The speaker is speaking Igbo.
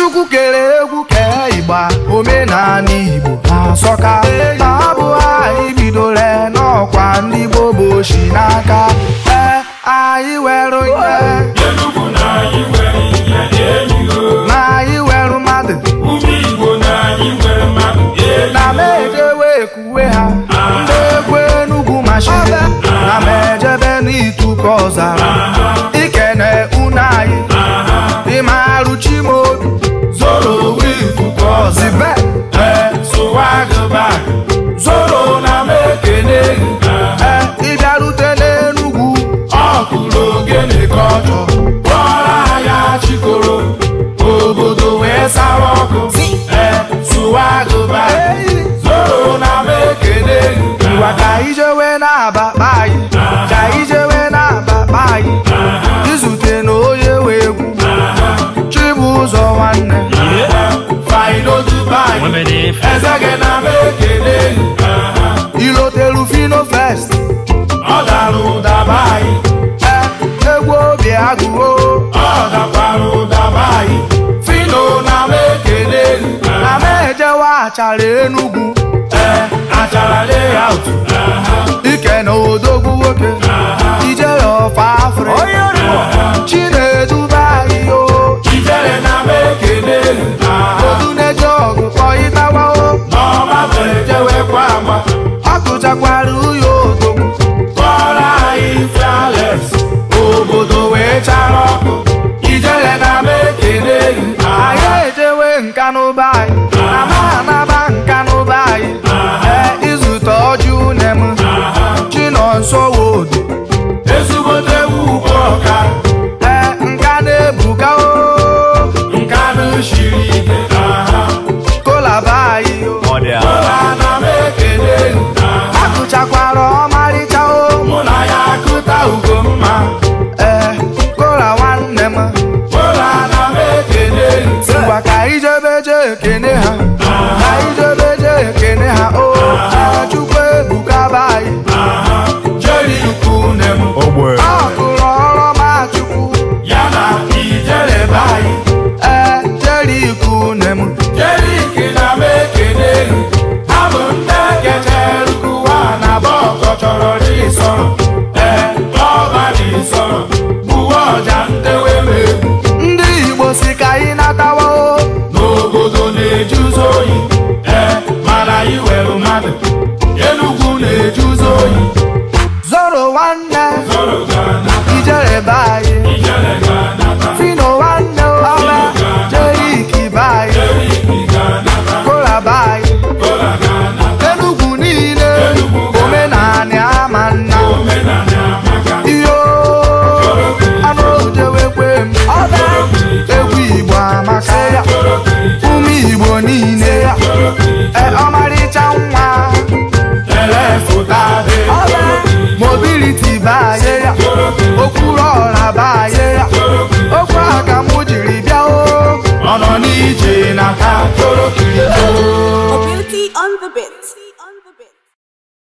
Chukwu kere egwu kee ịgba omenala Igbo na-asọka na-abụ anyị bidoro n'ọkwa ndị Igbo bụ oshi n'aka anyị were ihe na anyị were mmadụ na mejewe ekuwe ha ndị egwu Enugu machine na mejebe n'Ituka Ọzara ikene unu anyị ịmarụ Chimobi Zoro wifuko zibe swagback Zoro na mekene ịbịarute n'Enugu ọkụrụ ogene kọjọ kpọrọ ya chikoro obodo wee sawa ọkụ swagback Zoro na mekene ngwa ka ijewe na-abakpa anyị ka ijewe na-abakpa anyị izute na onye wee egwu Chibụzọ nwanne Faino Dubai Ezege na mekele ilotelu Fino Fest ọ dara ụdaba anyị egwu obi agụwo ọ dakwara ụdaba anyị Fino na mekele na mejewa achara Enugu achara layout ike na odogwu nwoke ijere ọfa Afrịka Chinedu anyị o ijere na mekele oduneje ọgụ kọịtawa o n'ọma jewekwa agba ọ kụchakwara uyo odogwu kọrọ anyị flawless obodo wee chara ọkụ ijere na mekele anyị ejewe nka n'ụba anyị anaba nka n'ụba anyị izute ọjị unem Chinonso Wodo ezigbote ugwu ọka nka na-ebuka o nka na-shiri ike kolaba anyị kola na mekele akụchakwara ọmarịcha o mụ na ya akụta Ugomma kola nwanne m kola na mekele ngwa ka ijebeje ekene ha ka ijebeje ekene ha o Chukwu ebuka be anyị jeri ukune m akụrụ ọrụ ma Chukwu ya na ijere be anyị jeri ukune m jeri ikina mekele abụ ndị kechere kuwa na bọkọ chọrọ n'isọrọ ọba n'isọrọ buwe ọja ndewe megbu ndị Igbo si ka anyị natawa o n'obodo na-ejuzo oyi mana anyị were mmadụ Enugu na-ejuzo oyi Zoro nwanne ijere be anyị Fino nwanne ọba Jeriki be anyị kola be anyị Enugu niile omenani ama nna iyo anụ ojewekwe m egwu Igbo amaka ya ụmụ Igbo niile ya ọmarịcha nwa elefụtadị mobility be anyị ya okwuru ọra be anyị ya okwu aka m jiri bịa o ọ nọ n'ije na ka torokiri